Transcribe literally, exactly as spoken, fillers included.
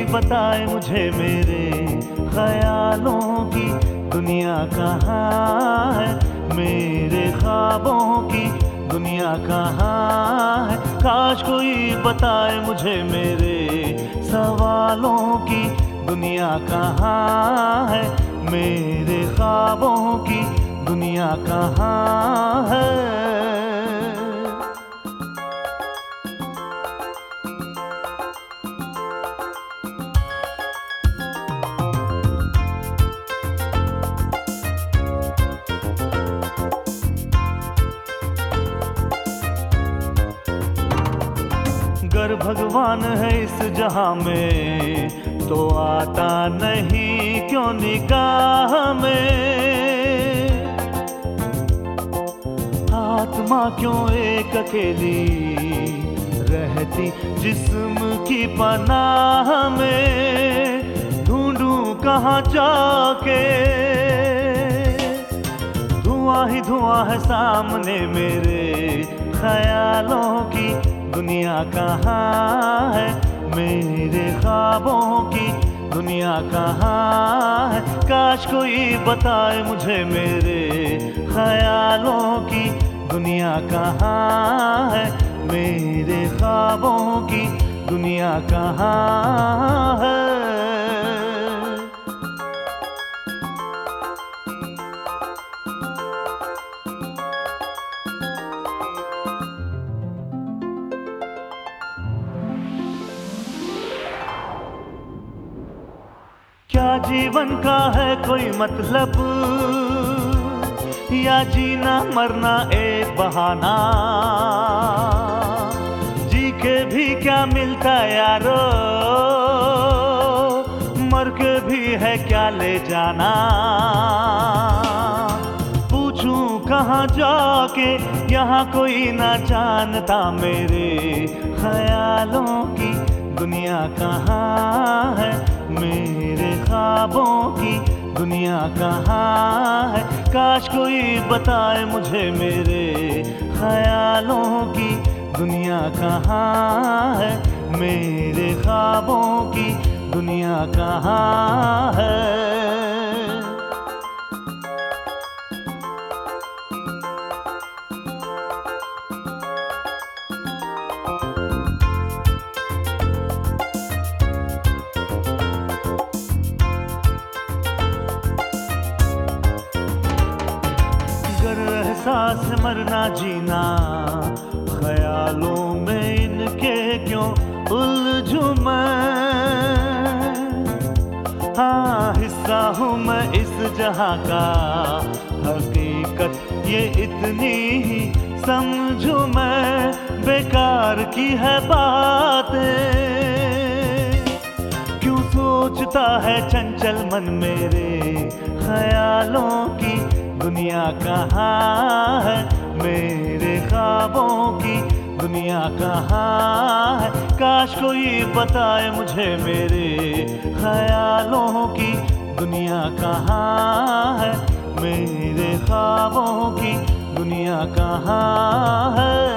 बताए मुझे मेरे ख्यालों की दुनिया कहाँ है, मेरे ख्वाबों की दुनिया कहाँ है। काश कोई बताए मुझे मेरे सवालों की दुनिया कहाँ है, मेरे ख्वाबों की दुनिया कहाँ है। अगर भगवान है इस जहां में तो आता नहीं क्यों निगाह में। आत्मा क्यों एक अकेली रहती जिस्म की पनाह में। ढूंढूं कहाँ जाके, धुआं ही धुआं है सामने मेरे ख्यालों की दुनिया कहाँ है, मेरे ख्वाबों की दुनिया कहाँ है। काश कोई बताए मुझे मेरे ख्यालों की दुनिया कहाँ है, मेरे ख्वाबों की दुनिया कहाँ है। क्या जीवन का है कोई मतलब, या जीना मरना एक बहाना। जी के भी क्या मिलता यारो, मर के भी है क्या ले जाना। पूछूं कहाँ जाके, यहाँ कोई ना जानता मेरे ख्यालों की दुनिया कहाँ है, मेरे ख्वाबों की दुनिया कहाँ है। काश कोई बताए मुझे मेरे ख्यालों की दुनिया कहाँ है, मेरे ख्वाबों की दुनिया कहाँ है। एहसास मरना जीना, ख्यालों में इनके क्यों उलझूं मैं। हाँ हिस्सा हूँ मैं इस जहां का, हकीकत ये इतनी ही समझूं मैं। बेकार की है बातें, क्यों सोचता है चंचल मन मेरे ख्यालों की दुनिया कहाँ है, मेरे ख्वाबों की दुनिया कहाँ है। काश कोई बताए मुझे मेरे ख्यालों की दुनिया कहाँ है, मेरे ख्वाबों की दुनिया कहाँ है।